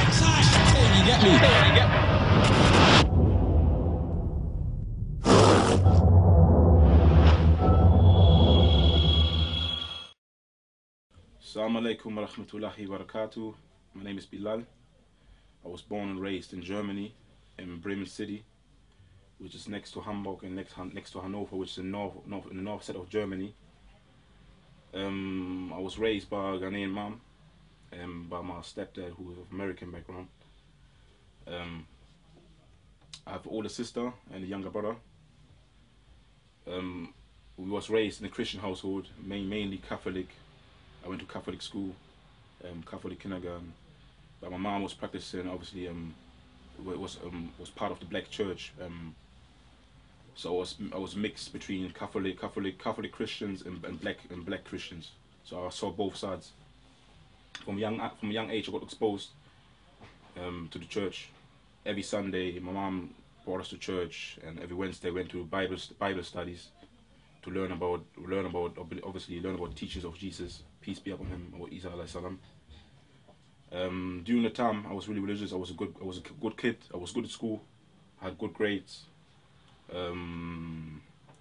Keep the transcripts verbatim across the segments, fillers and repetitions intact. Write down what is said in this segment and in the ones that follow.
You get me? You get me? Assalamu alaikum wa rahmatullahi wa barakatuh. My name is Bilal. I was born and raised in Germany, in Bremen City, which is next to Hamburg and next next to Hanover, which is in, north, north, in the north side of Germany. Um, I was raised by a Ghanaian mom and by my stepdad, who is of American background. Um, I have an older sister and a younger brother. Um, we was raised in a Christian household, main, mainly Catholic. I went to Catholic school, um, Catholic kindergarten, but my mom was practicing, obviously, um, was um, was part of the black church. Um, so I was I was mixed between Catholic Catholic Catholic Christians and, and black and black Christians. So I saw both sides. From young from a young age, I got exposed um, to the church. Every Sunday, my mom brought us to church, and every Wednesday went to Bible Bible studies to learn about learn about obviously learn about the teachings of Jesus, peace be upon him, or Isa alayhi salam. Um, during the time, I was really religious. I was a good I was a good kid. I was good at school. I had good grades. Um,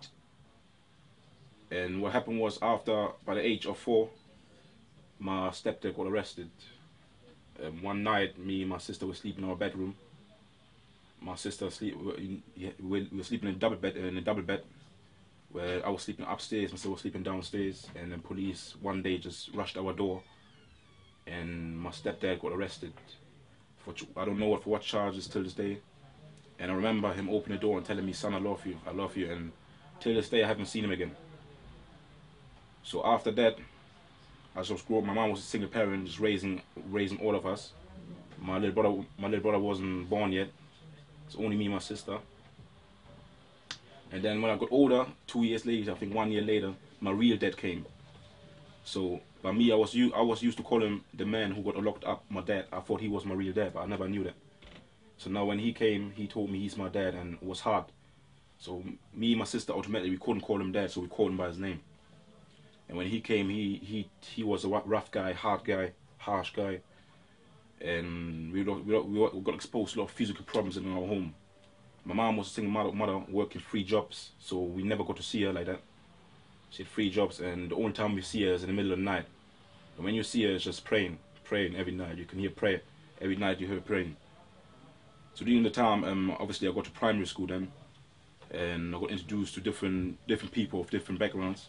and what happened was, after by the age of four, my stepdad got arrested. Um, one night, me and my sister were sleeping in our bedroom. My sister sleep we were sleeping in a double bed in a double bed. Where I was sleeping upstairs, my sister was sleeping downstairs, and then police one day just rushed our door, and my stepdad got arrested for, I don't know what for what charges till this day. And I remember him opening the door and telling me, "Son, I love you, I love you," and till this day I haven't seen him again. So after that, as I was growing, my mom was a single parent, just raising raising all of us. My little brother, my little brother wasn't born yet. It's only me and my sister. And then when I got older, two years later, I think one year later, my real dad came. So by me, I was used, I was used to call him the man who got locked up, my dad. I thought he was my real dad, but I never knew that. So now when he came, he told me he's my dad, and it was hard. So me and my sister, automatically, we couldn't call him dad, so we called him by his name. And when he came, he he he was a rough guy, hard guy, harsh guy. And we got, we got exposed to a lot of physical problems in our home. My mom was a single mother, mother working three jobs, so we never got to see her like that. She had three jobs, and the only time we see her is in the middle of the night. And when you see her, it's just praying, praying every night. You can hear prayer every night. You hear her praying. So during the time, um, obviously, I got to primary school then, and I got introduced to different different people of different backgrounds.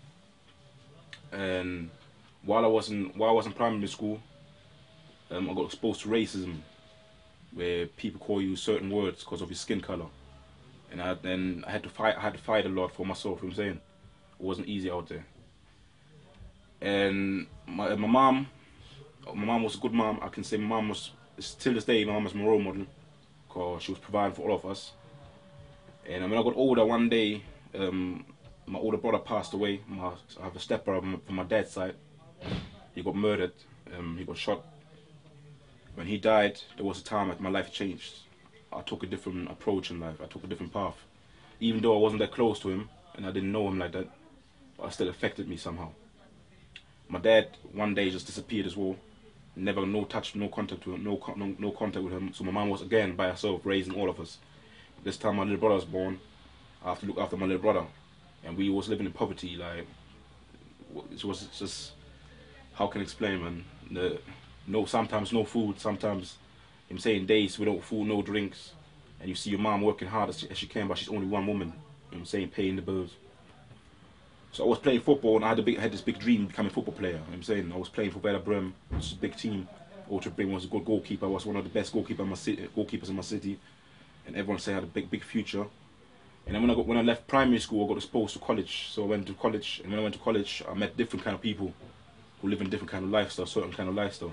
And while I was in while I was in primary school, um, I got exposed to racism, where people call you certain words because of your skin color, and I then I had to fight. I had to fight a lot for myself. You know what I'm saying, it wasn't easy out there. And my my mom, my mom was a good mom. I can say my mom was still this day. My mom was my role model because she was providing for all of us. And when I got older, one day, um, my older brother passed away. My, I have a stepbrother from my dad's side. He got murdered. Um, he got shot. When he died, there was a time that my life changed. I took a different approach in life. I took a different path. Even though I wasn't that close to him and I didn't know him like that, but it still affected me somehow. My dad one day just disappeared as well. Never, no touch, no contact with him, no, no, no contact with him. So my mom was again by herself, raising all of us. This time my little brother was born. I have to look after my little brother, and we was living in poverty. Like, it was just, how can I explain, man? The, no, sometimes no food, sometimes, I'm saying, days without food, no drinks, and you see your mom working hard as she, as she can, but she's only one woman. You know I'm saying, paying the bills. So I was playing football, and I had a big, had this big dream of becoming a football player. You know I'm saying, I was playing for Werder Bremen, which is a big team. Ultra Bremen was a good goalkeeper. I was one of the best goalkeeper in my city, goalkeepers in my city, and everyone said I had a big, big future. And then when I got, when I left primary school, I got exposed to college. So I went to college, and when I went to college, I met different kind of people who live in different kind of lifestyle, certain kind of lifestyle.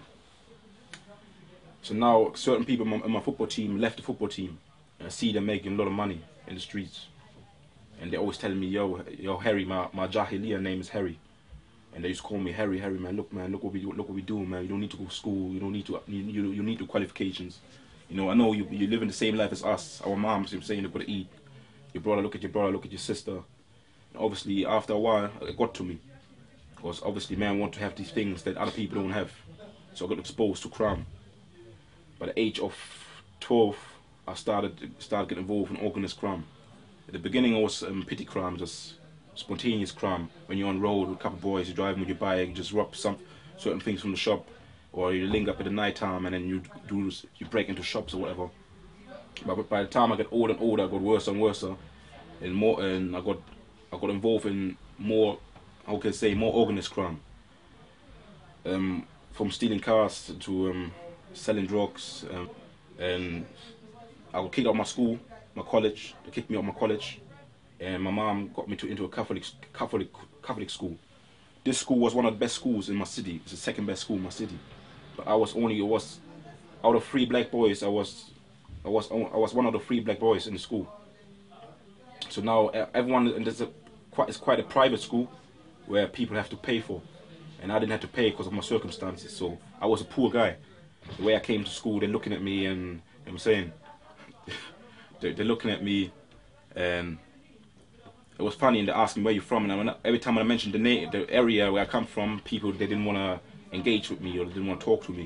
So now certain people in my, in my football team left the football team, and I see them making a lot of money in the streets. And they're always telling me, yo, yo, Harry, my, my Jahiliya name is Harry. And they used to call me Harry, Harry, man, look, man, look what we do, look what we do, man. You don't need to go to school, you don't need to, you, you, you need the qualifications. You know, I know you, you live in the same life as us, our moms, I'm saying, they've got to eat. Your brother, look at your brother, look at your sister. And obviously, after a while, it got to me. Because obviously, man want to have these things that other people don't have. So I got exposed to crime. by the age of twelve, I started started getting involved in organized crime. At the beginning, it was um, petty crime, just spontaneous crime. When you're on road with a couple of boys, you're driving with your bike, you just rob some certain things from the shop, or you link up at the night time and then you do you break into shops or whatever. But by the time I get older and older, I got worse and worse, and more, and I got I got involved in more, how can I say, more organized crime. Um, from stealing cars to um, selling drugs, um, and I got kicked out of my school, my college. They kicked me out of my college, and my mom got me to into a Catholic Catholic Catholic school. This school was one of the best schools in my city. It's the second best school in my city, but I was only it was out of three black boys. I was I was I was one of the three black boys in the school. So now everyone, and there's a quite it's quite a private school where people have to pay for, and I didn't have to pay because of my circumstances. So I was a poor guy. The way I came to school, they're looking at me, and you know what I'm saying, they're, they're looking at me, and it was funny, and they asked me where you're from, and I, every time I mentioned the name, the area where I come from, people, they didn't want to engage with me, or they didn't want to talk to me.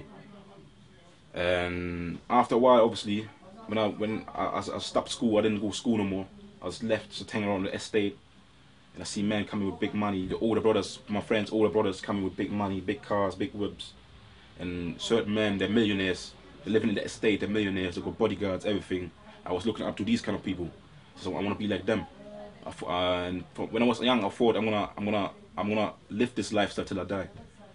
And after a while, obviously, when I when I, I stopped school, I didn't go to school no more. I was left to hang around the estate, and I see men coming with big money. The older brothers, my friends' older brothers, coming with big money, big cars, big whips, and certain men, they're millionaires. They're living in the estate, they're millionaires. They've got bodyguards, everything. I was looking up to these kind of people, so I want to be like them. I thought, uh, and when I was young, I thought I'm gonna, I'm gonna, I'm gonna live this lifestyle till I die.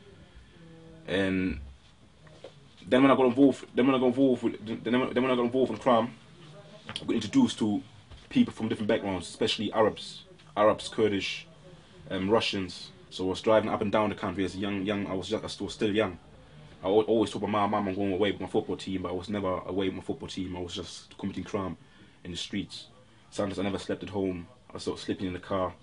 And then when I got involved, then when I got involved with, then when I got involved in crime, I got introduced to people from different backgrounds, especially Arabs, Arabs, Kurdish, um, Russians. So I was driving up and down the country as a young, young. I was just, I was still young. I always told my mom, "Mom, I'm going away with my football team," but I was never away with my football team. I was just committing crime in the streets. Sometimes I never slept at home. I was sort of sleeping in the car,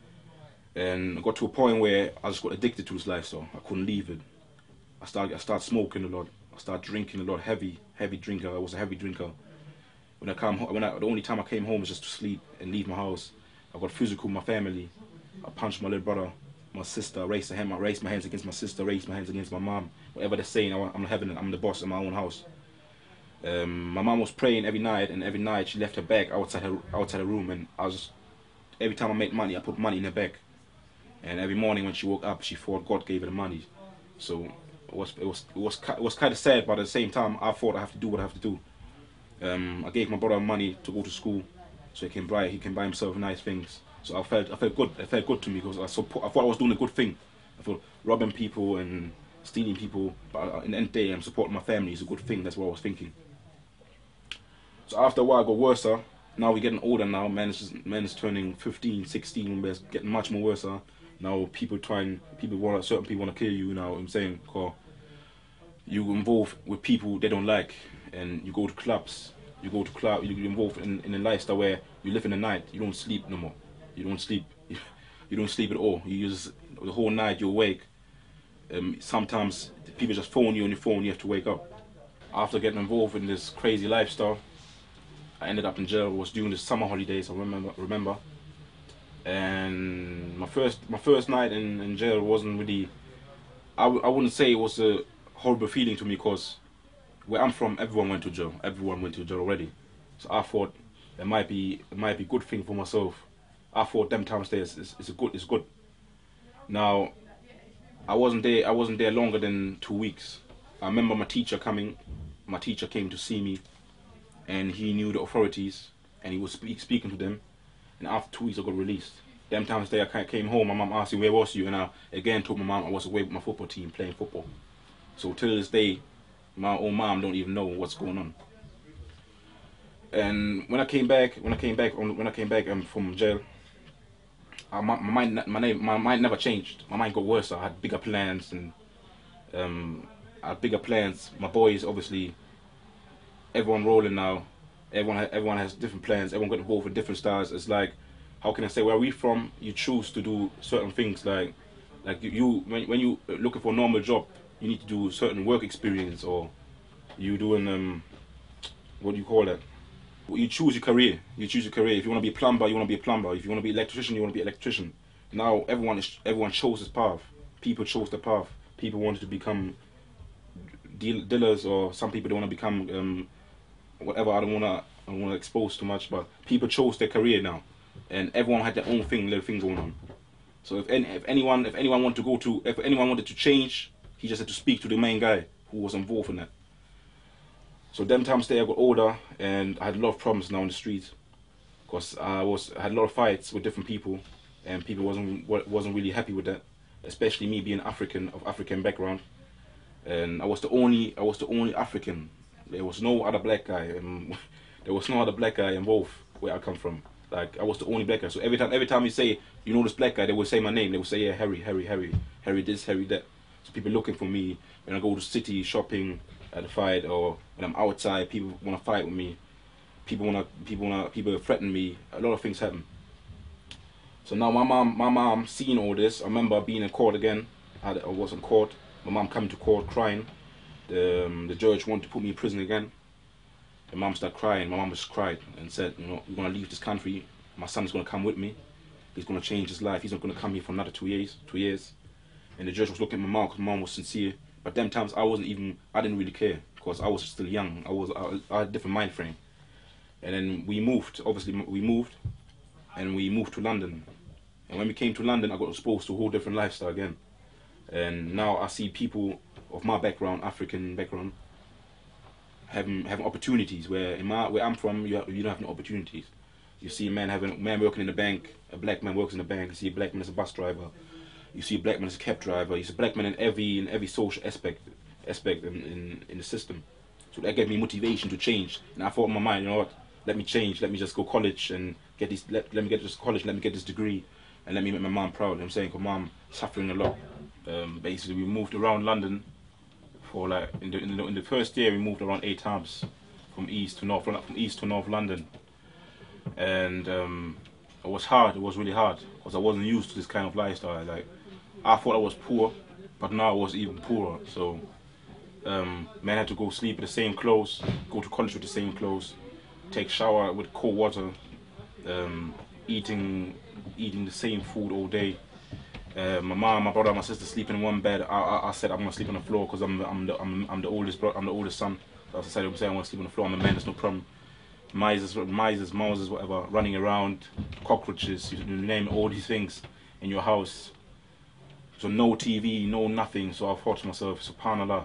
and I got to a point where I just got addicted to this lifestyle. I couldn't leave it. I started, I started smoking a lot. I started drinking a lot, heavy, heavy drinker. I was a heavy drinker. When I come home, when I, the only time I came home was just to sleep and leave my house. I got physical with my family. I punched my little brother, my sister. I raised my hand, I raised my hands against my sister. Raised my hands against my mom. Whatever they're saying, I'm having, I'm the boss in my own house. Um, my mom was praying every night, and every night she left her bag outside her outside her room, and I was just, every time I made money, I put money in her bag. And every morning when she woke up, she thought God gave her the money. So it was it was it was it was kind of sad, but at the same time, I thought I have to do what I have to do. Um, I gave my brother money to go to school, so he can buy he can buy himself nice things. So I felt I felt good. It felt good to me because I support, I thought I was doing a good thing. I thought robbing people and stealing people, but in the end of the day, I'm supporting my family is a good thing. That's what I was thinking. So after a while, I got worse. Now we're getting older now. Man is man is turning fifteen, sixteen. We're getting much more worse. Now people trying, people want certain people want to kill you. You know what I'm saying? Cause you involve with people they don't like, and you go to clubs. You go to club. You involved in in a lifestyle where you live in the night. You don't sleep no more. You don't sleep. You don't sleep at all. You use the whole night. You're awake. Um, sometimes people just phone you on your phone. You have to wake up. After getting involved in this crazy lifestyle, I ended up in jail. It was during the summer holidays. I remember. Remember. And my first my first night in, in jail wasn't really. I, w I wouldn't say it was a horrible feeling to me because where I'm from, everyone went to jail. Everyone went to jail already. So I thought it might be it might be a good thing for myself. I thought them times there is it's, it's a good it's good. Now I wasn't there. I wasn't there longer than two weeks. I remember my teacher coming. My teacher came to see me, and he knew the authorities, and he was speak, speaking to them. And after two weeks, I got released. Them times there, I came home. My mom asked me, "Where was you?" And I again told my mom I was away with my football team playing football. So till this day, my own mom don't even know what's going on. And when I came back, when I came back, when I came back um, from jail, I, my, my mind, my name, my mind never changed. My mind got worse. I had bigger plans, and um, I had bigger plans. My boys, obviously, everyone rolling now. Everyone, everyone has different plans. Everyone got involved in different styles. It's like, how can I say, where we from? You choose to do certain things. Like, like you, you when when you looking for a normal job, you need to do certain work experience, or you doing um, what do you call that? You choose your career. You choose your career. If you want to be a plumber, you want to be a plumber. If you want to be an electrician, you want to be an electrician. Now everyone is everyone chose this path. People chose the path. People wanted to become deal, dealers, or some people don't want to become um, whatever. I don't want to I don't want to expose too much, but people chose their career now, and everyone had their own thing, little thing going on. So if any, if anyone if anyone wanted to go to if anyone wanted to change, he just had to speak to the main guy who was involved in that. So them times there I got older, and I had a lot of problems now in the street, because I was I had a lot of fights with different people, and people wasn't wasn't really happy with that, especially me being African, of African background, and I was the only I was the only African. There was no other black guy, and there was no other black guy involved where I come from. Like, I was the only black guy. So every time every time you say, you know, this black guy, they would say my name. They would say, yeah, Harry, Harry, Harry, Harry this, Harry that. So people looking for me when I go to city shopping at a fight, or when I'm outside, people want to fight with me. People want to, people want to, people threaten me. A lot of things happen. So now my mom, my mom seeing all this. I remember being in court again. I, had, I was in court. My mom coming to court crying. The um, the judge wanted to put me in prison again. And mom started crying. My mom just cried and said, you know, we're going to leave this country. My son's going to come with me. He's going to change his life. He's not going to come here for another two years. Two years. And the judge was looking at my mom, because my mom was sincere. But them times I wasn't even, I didn't really care, because I was still young. I was, I, I had a different mind frame. And then we moved. Obviously, we moved, and we moved to London. And when we came to London, I got exposed to a whole different lifestyle again. And now I see people of my background, African background, having having opportunities where in my where I'm from, you have, you don't have no opportunities. You see a man having a man working in the bank, a black man works in the bank. You see a black man as a bus driver. You see a black man as a cab driver. You see a black man in every in every social aspect aspect in, in in the system. So that gave me motivation to change. And I thought in my mind, you know what? Let me change. Let me just go college and get this. Let, let me get this college. Let me get this degree, and let me make my mom proud. I'm saying, because mom suffering a lot. Um, basically, we moved around London. For like in the, in the in the first year, we moved around eight times, from east to north, from east to north London, and um, it was hard. It was really hard, because I wasn't used to this kind of lifestyle. Like, I thought I was poor, but now I was even poorer. So, um, man had to go sleep in the same clothes, go to college with the same clothes, take shower with cold water, um, eating eating the same food all day. Uh, my mom, my brother, and my sister sleep in one bed. I, I, I said I'm gonna sleep on the floor, because I'm, I'm the I'm, I'm the oldest bro I'm the oldest son. So I said I'm saying I want to sleep on the floor. I'm a man. There's no problem. Mice, mice, mouses, whatever, running around, cockroaches. You name it, all these things in your house. So no T V, no nothing. So I thought to myself, Subhanallah.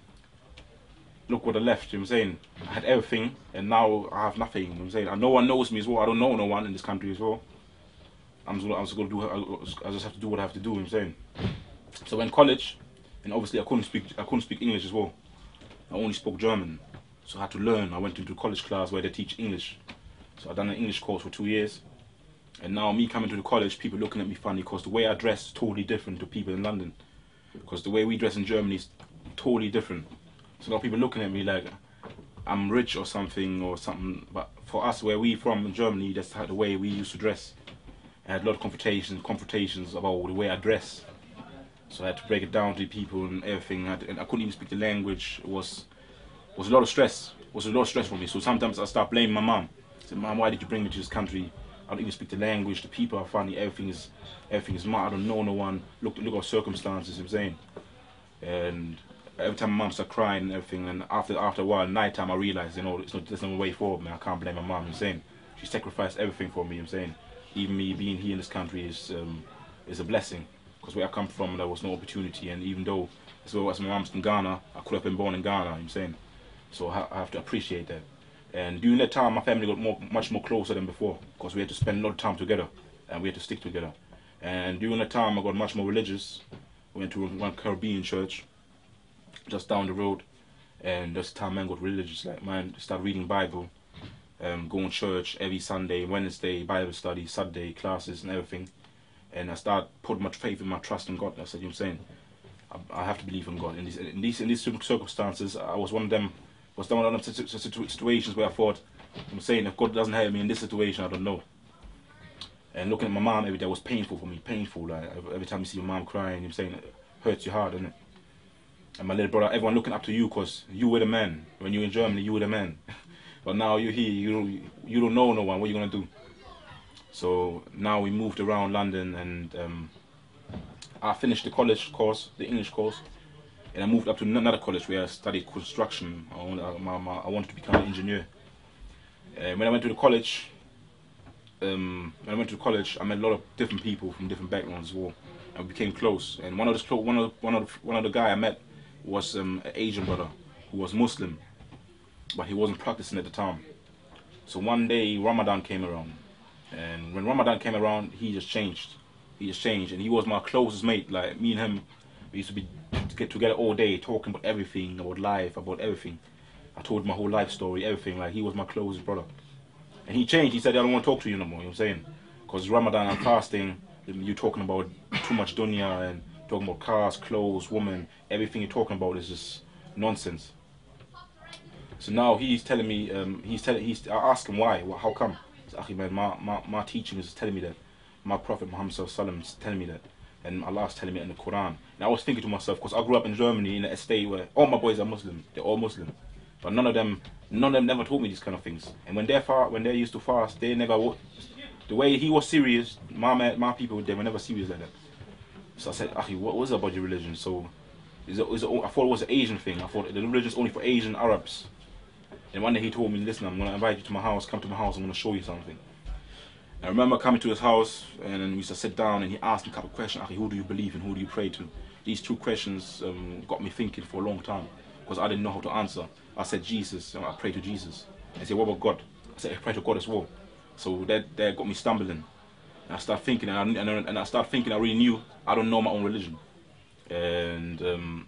Look what I left. You know what I'm saying? I had everything, and now I have nothing. You know what I'm saying? And no one knows me as well. I don't know no one in this country as well. I'm just, I'm just gonna do. I just have to do what I have to do. You know what I'm saying. So in college, and obviously I couldn't speak. I couldn't speak English as well. I only spoke German, so I had to learn. I went into college class where they teach English. So I done an English course for two years, and now me coming to the college, people looking at me funny, because the way I dress is totally different to people in London. Because the way we dress in Germany is totally different. So now people looking at me like I'm rich or something or something. But for us, where we from in Germany, that's the way we used to dress. I had a lot of confrontations, confrontations about the way I dress. So I had to break it down to people and everything. I, had to, and I couldn't even speak the language. It was was a lot of stress. It was a lot of stress for me. So sometimes I start blaming my mom. I said, "Mom, why did you bring me to this country? I don't even speak the language. The people are funny. Everything is everything is mad. I don't know no one. Look look at circumstances." You know what I'm saying. And every time my mom started crying and everything, and after after a while, night time, I realized, you know, it's not, there's no way forward, man. I can't blame my mom. You know what I'm saying. She sacrificed everything for me. You know what I'm saying. Even me being here in this country is um, is a blessing, because where I come from there was no opportunity, and even though as well as my mom's from Ghana, I could have been born in Ghana. You know what I'm saying, so I, I have to appreciate that. And during that time, my family got more, much more closer than before, because we had to spend a lot of time together, and we had to stick together. And during that time, I got much more religious. I went to one Caribbean church just down the road, and this time man got religious. Like, man, start reading Bible. Um, going to church every Sunday, Wednesday, Bible study, Saturday classes and everything. And I started putting much faith in my trust in God. I said, you know what I'm saying? I, I have to believe in God. In these, in these in these circumstances, I was one of them, was one of them situations where I thought, I'm saying, if God doesn't help me in this situation, I don't know. And looking at my mom every day was painful for me, painful. Like, every time you see your mom crying, you know what I'm saying, it hurts your heart, doesn't it? And my little brother, everyone looking up to you, because you were the man. When you were in Germany, you were the man. But now you're here, you don't, you don't know no one, what are you going to do? So now we moved around London, and um, I finished the college course, the English course, And I moved up to another college where I studied construction. I wanted, I, my, my, I wanted to become an engineer. And when I went to the college, um, when I went to college, I met a lot of different people from different backgrounds as well. And we became close. And one of the one of one of the, one of the guy I met was um, an Asian brother who was Muslim, but he wasn't practicing at the time. So one day Ramadan came around, and when Ramadan came around, he just changed. He just changed, and he was my closest mate. Like me and him, we used to be to get together all day, talking about everything, about life, about everything. I told my whole life story, everything. Like he was my closest brother, and he changed. He said, "I don't want to talk to you no more." You know what I'm saying? Because Ramadan, I'm fasting. You're talking about too much dunya and talking about cars, clothes, women. Everything you're talking about is just nonsense. So now he's telling me, um, he's telling, he's. I ask him why. Well, how come? He said, "Akhi, man, my, my my teaching is telling me that. My Prophet Muhammad Sallallahu Alaihi Wasallam is telling me that, and Allah's telling me in the Quran." And I was thinking to myself, because I grew up in Germany in a state where all my boys are Muslim. They're all Muslim, but none of them, none of them never taught me these kind of things. And when they're far, when they used to fast, they never. The way he was serious, my my people, they were never serious like that. So I said, "Akhi, what was it about your religion?" So, is it, is it, I thought it was an Asian thing. I thought the religion is only for Asian Arabs. And one day he told me, "Listen, I'm going to invite you to my house. Come to my house. I'm going to show you something." And I remember coming to his house, and then we used to sit down, and he asked me a couple of questions. "Akhi, who do you believe in? Who do you pray to?" These two questions um, got me thinking for a long time, because I didn't know how to answer. I said, "Jesus, I pray to Jesus." I said, "What about God?" I said, "I pray to God as well." So that, that got me stumbling. And I started thinking, and I, and, I, and I started thinking I really knew I don't know my own religion. And um,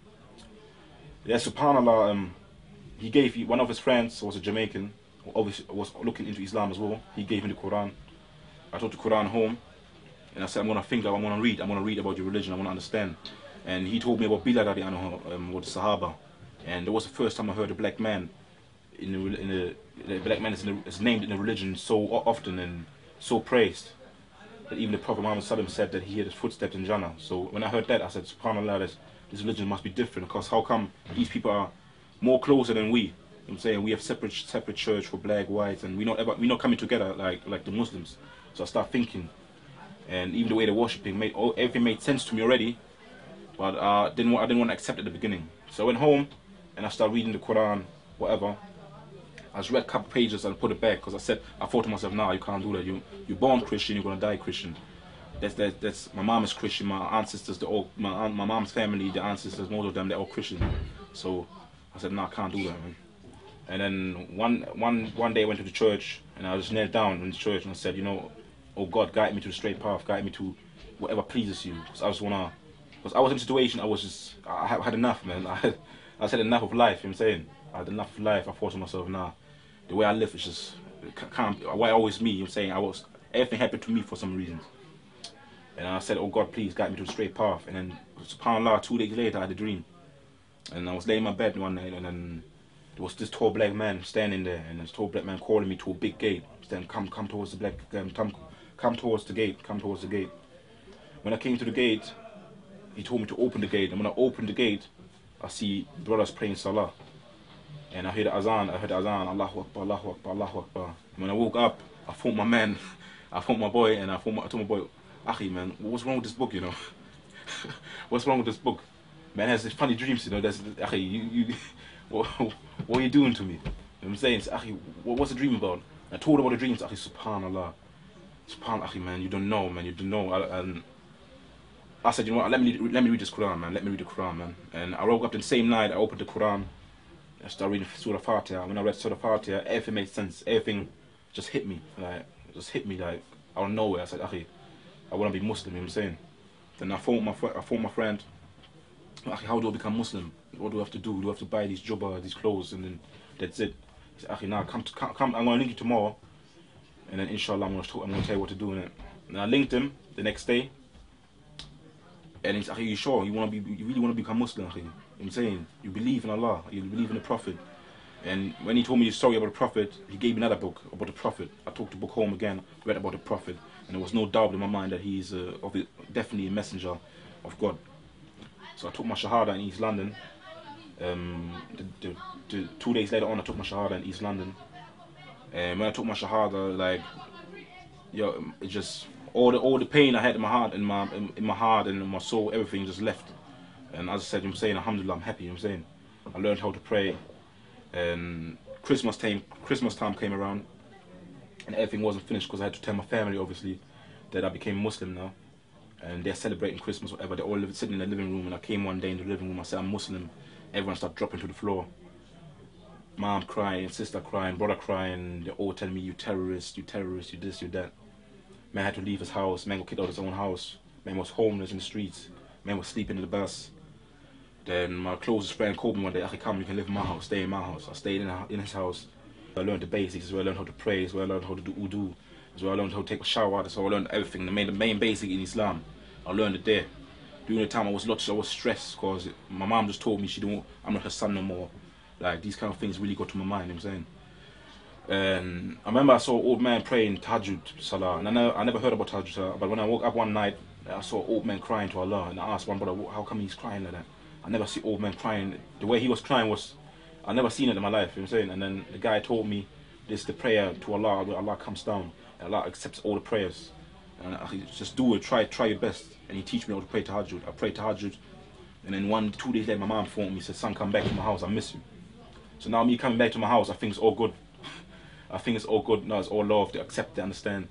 yeah, subhanAllah, um, he gave, one of his friends was a Jamaican, who obviously was looking into Islam as well. He gave me the Quran. I took the Quran home, and I said, "I'm going to think, like, I'm going to read. I'm going to read about your religion. I want to understand." And he told me about Bilal radiallahu anhu, um, with the Sahaba. And that was the first time I heard a black man, in the, in the, the black man is, in the, is named in the religion so often and so praised, that even the Prophet Muhammad Sallallahu Alaihi Wasallam said that he had his footsteps in Jannah. So when I heard that, I said, subhanAllah, this, this religion must be different, because how come these people are more closer than we? You know what I'm saying? We have separate separate church for black, whites, and we're not ever, we're not coming together like like the Muslims. So I start thinking, and even the way they're worshiping, made all, everything made sense to me already, but uh, didn't want, I didn't want to accept it at the beginning. So I went home, and I started reading the Quran, whatever. I just read a couple pages and put it back, because I said, I thought to myself, "Nah, you can't do that. You you're born Christian, you're gonna die Christian." That's that. That's my mom is Christian. My ancestors, they're all my aunt, my mom's family, the ancestors, most of them, they're all Christian. So I said, "Nah, I can't do that, man." And then one one one day I went to the church, and I just knelt down in the church and I said, "You know, oh God, guide me to the straight path. Guide me to whatever pleases you." Because I just wanna, because I was in a situation, I was just, I had had enough, man. I had, I had enough of life. You know what I'm saying? I had enough of life. I thought to myself, nah. The way I live is just can't. Why always me? You know what I'm saying? I was, everything happened to me for some reason. And I said, "Oh God, please guide me to the straight path." And then, subhanAllah, two days later, I had a dream. And I was laying in my bed one night, and then there was this tall black man standing there, and this tall black man calling me to a big gate, saying, "Come, come towards the black, um, come, come towards the gate, come towards the gate." When I came to the gate, he told me to open the gate, and when I opened the gate, I see brothers praying Salah. And I heard the azan, I heard the azan, Allahu Akbar, Allahu Akbar, Allahu Akbar. And when I woke up, I phoned my man, I phoned my boy, and I, phoned my, I told my boy, "Akhi, man, what's wrong with this book, you know? What's wrong with this book? Man has these funny dreams, you know, that's, Akhi, you, you, what, what are you doing to me?" You know what I'm saying? So, "Akhi, what, what's the dream about?" And I told him about the dreams. Akhi, subhanAllah. Subhanallah, Akhi, man, you don't know, man, you don't know. I, and I said, "You know what, let me, let me read this Quran, man, let me read the Quran, man." And I woke up the same night, I opened the Quran, I started reading Surah Fatiha. When I read Surah Fatiha, everything made sense. Everything just hit me, like, just hit me, like, out of nowhere. I said, "Akhi, I want to be Muslim," you know what I'm saying? Then I phoned my, I phoned my friend, "Akhi, how do I become Muslim? What do I have to do? Do I have to buy these jubba, these clothes, and then that's it?" He said, "Akhi, now come, to, come, come, I'm going to link you tomorrow, and then inshallah, I'm going to, I'm going to tell you what to do in it." And I linked him the next day, and he's, "Akhi, you sure? You want to be, you really want to become Muslim, Akhi? You know what I'm saying? You believe in Allah, you believe in the Prophet." And when he told me the story about the Prophet, he gave me another book about the Prophet. I took the book home again, read about the Prophet, and there was no doubt in my mind that he's uh, definitely a messenger of God. So I took my Shahada in East London. Um, the, the, the, two days later on, I took my Shahada in East London. And when I took my Shahada, like, yo, it just, all the all the pain I had in my heart, in my in, in my heart and in my soul, everything just left. And as I said, I'm saying, alhamdulillah, I'm happy, I'm saying. I learned how to pray, and Christmas time, Christmas time came around, and everything wasn't finished because I had to tell my family, obviously, that I became Muslim now, and they're celebrating Christmas, whatever. They're all live, sitting in the living room, and I came one day in the living room. I said I'm Muslim. Everyone started dropping to the floor. Mom crying, sister crying, brother crying. They're all telling me, "You terrorist, you terrorist, you this, you that." Man had to leave his house. Man got kicked out of his own house. Man was homeless in the streets. Man was sleeping in the bus. Then my closest friend called me one day. "Akhi, come, you can live in my house. Stay in my house." I stayed in, in his house. I learned the basics. As well, I learned how to pray. As well, I learned how to do wudu. As well, I learned how to take a shower. That's how I learned everything. The main, the main basic in Islam. I learned it there. During the time I was lots, I was stressed because my mom just told me she don't. I'm not her son no more. Like these kind of things really got to my mind. You know what I'm saying. And I remember I saw an old man praying Tahajjud Salah, and I never, I never heard about Tahajjud Salah. But when I woke up one night, I saw an old man crying to Allah, and I asked one brother, "How come he's crying like that?" I never see old man crying. The way he was crying was, I never seen it in my life. You know what I'm saying. And then the guy told me, "This is the prayer to Allah. Where Allah comes down, and Allah accepts all the prayers. And I just do it. Try, try your best." And he teach me how to pray Tahajjud. I pray Tahajjud, and then one, two days later, my mom phoned me, said, "Son, come back to my house. I miss you." So now me coming back to my house, I think it's all good. I think it's all good. No, it's all love. They accept, they understand.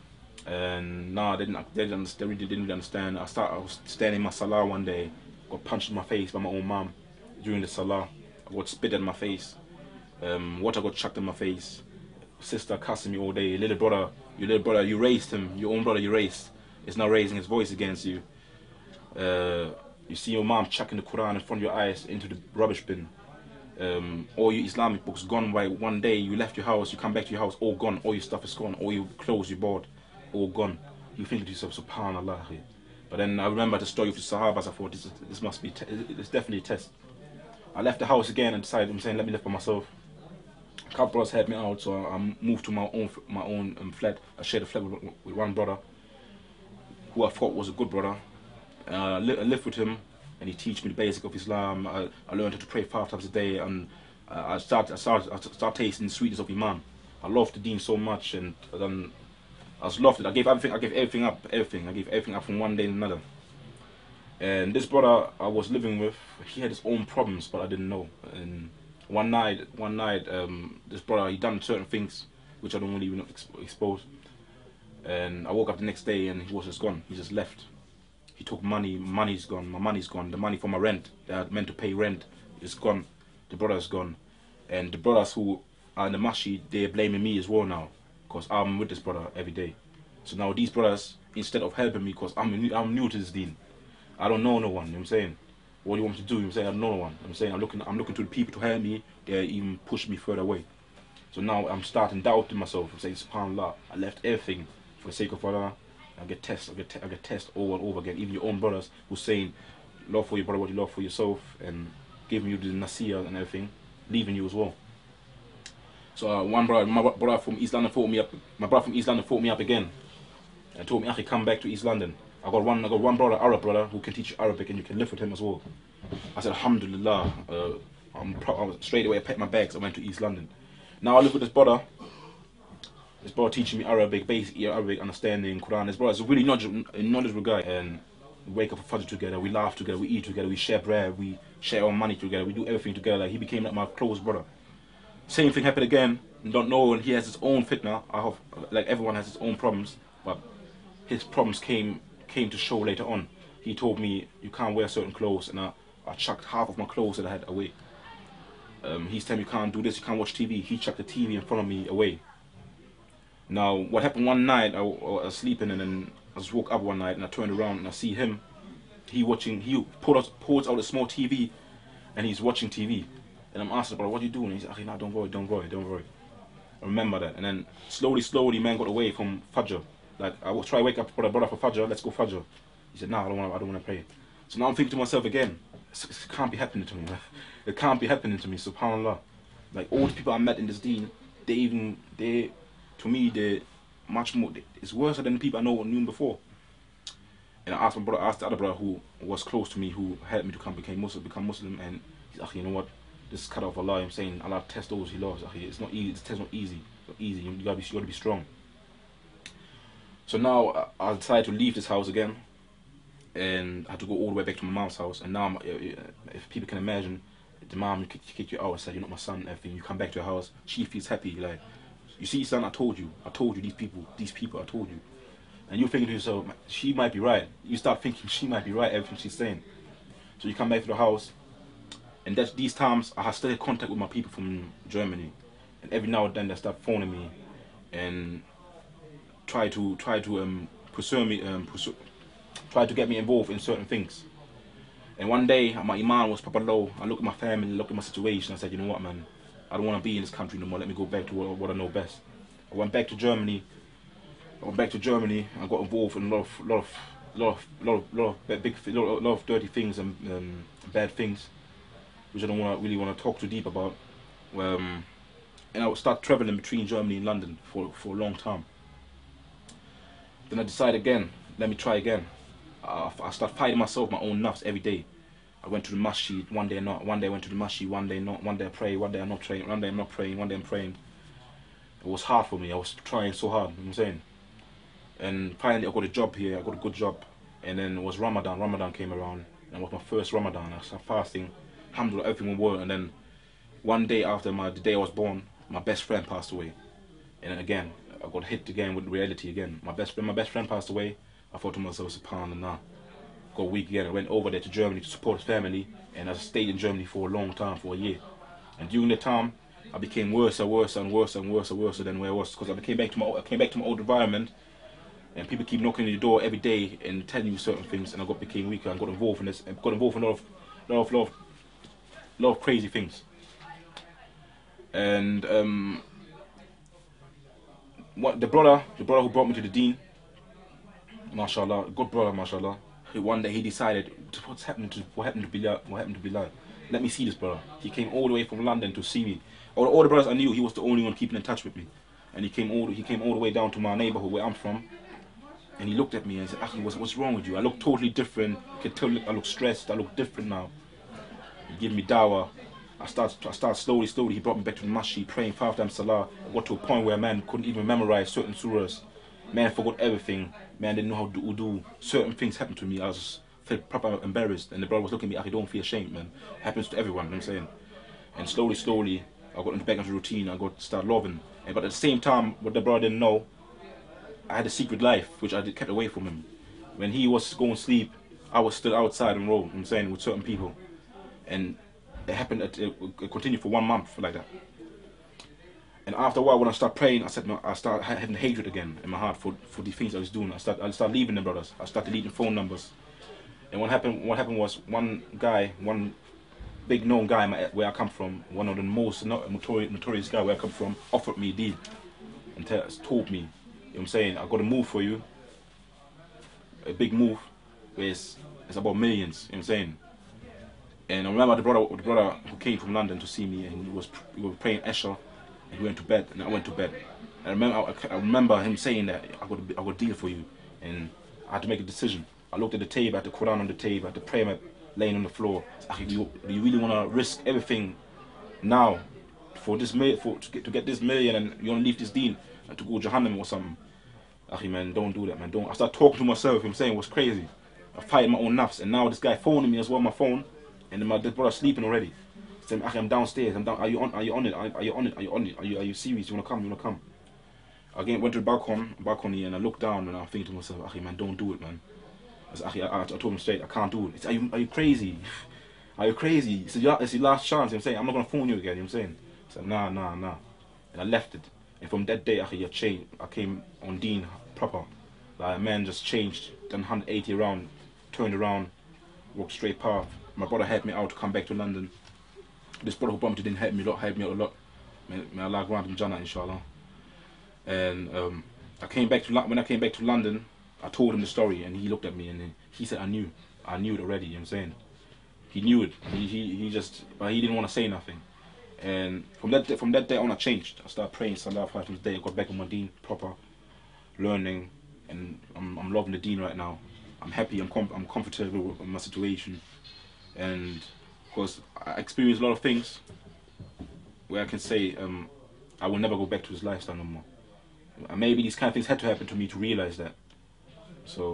And no, they didn't. They, didn't, they really didn't really understand. I start. I was standing in my salah one day, got punched in my face by my own mom during the salah. I got spit in my face. Um, water got chucked in my face. Sister cussing me all day. Little brother, your little brother, you raised him. Your own brother, you raised. Is now raising his voice against you. Uh, you see your mom chucking the Quran in front of your eyes into the rubbish bin. Um, all your Islamic books gone by one day. You left your house, you come back to your house, all gone. All your stuff is gone. All your clothes you bought, all gone. You think to yourself, subhanallah. But then I remember the story of the Sahabas. I thought, this, is, this must be, it's definitely a test. I left the house again and decided, I'm saying, let me live by myself. A couple brothers helped me out, so I moved to my own my own um, flat. I shared a flat with, with one brother, who I thought was a good brother. Uh, I, li I lived with him, and he teach me the basic of Islam. I, I learned how to pray five times a day, and uh, I started I started I started tasting the sweetness of Iman. I loved the Deen so much, and then I just loved it. I gave everything. I gave everything up. Everything. I gave everything up from one day to another. And this brother I was living with, he had his own problems, but I didn't know. And one night, one night, um, this brother, he done certain things which I don't really even expose. And I woke up the next day and he was just gone. He just left. He took money. Money's gone. My money's gone. The money for my rent that I meant to pay rent is gone. The brother's gone. And the brothers who are in the masjid, they're blaming me as well now, because I'm with this brother every day. So now these brothers, instead of helping me, because I'm I'm new to this deen, I don't know no one. You know what I'm saying? What do you want me to do? You know what I'm saying? I don't know no one. You know what I'm saying? I'm looking. I'm looking to the people to help me. They even push me further away. So now I'm starting doubting myself. I'm saying, subhanallah, I left everything for the sake of Allah. I get tested. I get te I get tested over and over again. Even your own brothers who saying, love for your brother what you love for yourself, and giving you the nasiyah and everything, leaving you as well. So uh, one brother, my brother from East London, fought me up. My brother from East London fought me up again, and told me, "Akhi, come back to East London. I got one. I got one brother, Arab brother, who can teach you Arabic, and you can live with him as well." I said, "Alhamdulillah." Uh, I'm pro straight away. I packed my bags. I went to East London. Now I live with this brother. This brother teaching me Arabic, basic Arabic understanding, Quran. This brother is a really knowledgeable, knowledgeable guy, and we wake up for Fajr together. We laugh together. We eat together. We share bread. We share our money together. We do everything together. Like, he became like my close brother. Same thing happened again. Don't know, and he has his own fitna. I have, like everyone has his own problems, but his problems came came to show later on. He told me, "You can't wear certain clothes," and I, I chucked half of my clothes that I had away. Um, he's telling me, "You can't do this, you can't watch T V." He chucked the T V in front of me away. Now, what happened one night, I, I was sleeping, and then I just woke up one night, and I turned around, and I see him. He watching, he pulled out, pulls out a small T V, and he's watching T V. And I'm asking, "Brother, what are you doing?" He's like, "No, don't worry, don't worry, don't worry." I remember that. And then slowly, slowly, man got away from Fajr. Like, I was trying to wake up brother, brother for Fajr, let's go Fajr. He said, "No, I don't want to, I don't want to pray." So now I'm thinking to myself again, it can't be happening to me. It can't be happening to me, subhanAllah. Like, all the people I met in this deen, they even, they, to me, they're much more, it's worse than the people I know knew before. And I asked my brother, I asked the other brother who was close to me, who helped me to come become Muslim, become Muslim, and he's like, "You know what? This is cut off Allah." I'm saying, Allah test those he loves. It's not easy. This test not easy. It's not easy. You gotta be, you gotta be strong. So now I decided to leave this house again, and I had to go all the way back to my mom's house. And now, I'm, if people can imagine, the mom kicked, kicked you out and said, "You're not my son." Everything. You come back to her house, she feels happy. Like, you see, son, I told you, I told you these people, these people, I told you. And you're thinking to yourself, she might be right. You start thinking she might be right, everything she's saying. So you come back to the house, and that's these times I have still had contact with my people from Germany, and every now and then they start phoning me, and try to try to um pursue me, um pursue, try to get me involved in certain things. And one day my iman was proper low. I looked at my family, looked at my situation. I said, you know what, man, I don't want to be in this country no more. Let me go back to what, what I know best. I went back to Germany. I went back to Germany. I got involved in a lot of, lot of, lot of, lot of, lot of big, lot of, lot of dirty things and um, bad things, which I don't want to really want to talk too deep about. Um, and I would start traveling between Germany and London for for a long time. Then I decided again, let me try again. I, I started fighting myself, my own nafs every day. I went to the masjid, one day not, one day I went to the masjid, one day not, one day I pray, one day I'm not praying, one day I'm not praying, one day I'm praying. It was hard for me. I was trying so hard, you know what I'm saying? And finally I got a job here, I got a good job. And then it was Ramadan, Ramadan came around. And it was my first Ramadan. I started fasting, alhamdulillah, everything went well. And then one day after my, the day I was born, my best friend passed away. And then again, I got hit again with reality again. My best friend, my best friend passed away. I thought to myself, subhanallah. Got weak again. I went over there to Germany to support his family. And I stayed in Germany for a long time, for a year. And during the time, I became worse and worse and worse and worse and worse than where I was. Because I came back to my, I came back to my old environment. And people keep knocking on your door every day and telling you certain things, and I got became weaker and got involved in this, and got involved in a lot of, lot of, lot of, lot of crazy things. And um, what the brother, the brother who brought me to the Deen, mashallah, good brother, mashallah. One day he decided, what's happening to what happened to Bilal? What happened to Bilal? Let me see this brother. He came all the way from London to see me. All, all the brothers I knew, he was the only one keeping in touch with me, and he came all he came all the way down to my neighborhood where I'm from. And he looked at me and said, Akhi, what's, what's wrong with you? I look totally different. You can tell I look stressed. I look different now. He gave me dawah. I started, I started slowly, slowly. He brought me back to the masjid, praying five times salah. I got to a point where a man couldn't even memorize certain surahs. Man forgot everything. Man didn't know how to do. Certain things happened to me. I was just felt proper embarrassed. And the brother was looking at me, Akhi, don't feel ashamed, man. It happens to everyone, you know what I'm saying? And slowly, slowly, I got back into routine. I got to start loving. And, but at the same time, what the brother didn't know, I had a secret life, which I kept away from him. When he was going to sleep, I was still outside and road, I'm saying, with certain people. And it happened, it, it continued for one month like that. And after a while, when I started praying, I said, I started having hatred again in my heart for, for the things I was doing. I started, I started leaving the brothers. I started deleting phone numbers. And what happened, what happened was one guy, one big known guy where I come from, one of the most notorious, notorious guy where I come from, offered me a deal and told me, you know what I'm saying, I got a move for you, a big move, where it's, it's about millions, you know what I'm saying. And I remember the brother, the brother who came from London to see me, and he was, he was praying Esha, and he went to bed, and I went to bed. And I remember, I, I remember him saying that, I got, a, I got a deal for you, and I had to make a decision. I looked at the table, at the Quran on the table, at the prayer mat laying on the floor. I said, do you, do you really want to risk everything now for this million, for to get, to get this million, and you want to leave this deen and to go Jahannam or something? Akhi, man, don't do that, man. Don't. I started talking to myself. I'm saying it was crazy. I fighting my own nafs, and now this guy phoning me as well on my phone, and then my this brother sleeping already. Saying, Akhi, I'm downstairs. I'm down. Are you on? Are you on it? Are, are you on it? Are you on it? Are you are you serious? You wanna come? You wanna come? Again, went to the balcony, balcony, and I looked down, and I'm thinking to myself, Akhi, man, don't do it, man. I said, Akhi, I, I told him straight, I can't do it. He said, are you are you crazy? Are you crazy? He said, it's your last chance. I'm saying, I'm not gonna phone you again. You know what I'm saying? I said, nah, nah, nah. And I left it. And from that day, Akhi, I changed. I came on Deen proper. Like, a man just changed, done one hundred eighty around, turned around, walked straight path. My brother helped me out to come back to London. This brother who bumped me didn't help me a lot, helped me out a lot. May, may Allah grant him Jannah, inshallah. And um, I came back to when I came back to London, I told him the story, and he looked at me and he said, I knew, I knew it already. You know what I'm saying? He knew it. He he, he just, but he didn't want to say nothing. And from that day, from that day on, I changed. I started praying Salah five times a day. I got back on my Deen proper, learning. And I'm, I'm loving the Deen right now. I'm happy, I'm, com I'm comfortable with my situation. And of course, I experienced a lot of things where I can say um, I will never go back to this lifestyle no more. And maybe these kind of things had to happen to me to realize that. So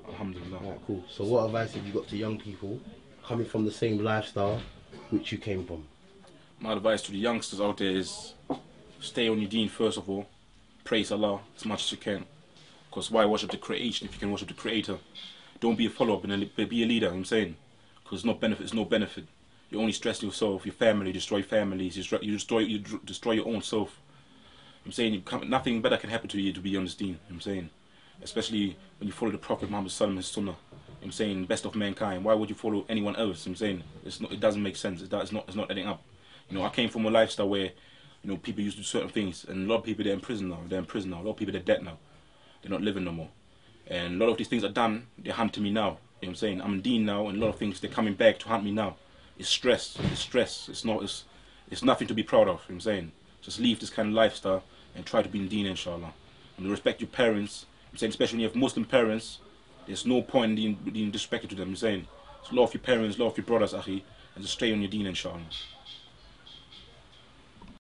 Alhamdulillah. Alright, cool. So what advice have you got to young people coming from the same lifestyle which you came from? My advice to the youngsters out there is stay on your deen first of all. Praise Allah as much as you can. Because why worship the creation if you can worship the creator? Don't be a follow-up and a, be a leader, you know what I'm saying? Because no benefit is no benefit. You only stress yourself, your family, destroy families, you destroy, you destroy, you destroy your own self. I'm saying you come, nothing better can happen to you to be on this deen, you know what I'm saying? Especially when you follow the Prophet Muhammad Sallallahu Alaihi Wasallam, his sunnah. You know what I'm saying, best of mankind. Why would you follow anyone else? You know what I'm saying, it's not, it doesn't make sense. It's not, it's not, it's not adding up. You know, I came from a lifestyle where, you know, people used to do certain things, and a lot of people they're in prison now. They're in prison now. A lot of people they're dead now. They're not living no more. And a lot of these things are done. They're hunting me now. You know what I'm saying? I'm in deen now, and a lot of things they're coming back to hunt me now. It's stress. It's stress. It's not. It's, it's nothing to be proud of. You know what I'm saying? Just leave this kind of lifestyle and try to be in deen, inshallah. And respect your parents. I'm saying, especially when you have Muslim parents, there's no point in being, being disrespectful to them. I'm saying, so love your parents, love your brothers, akhi, and just stay on your deen, inshallah.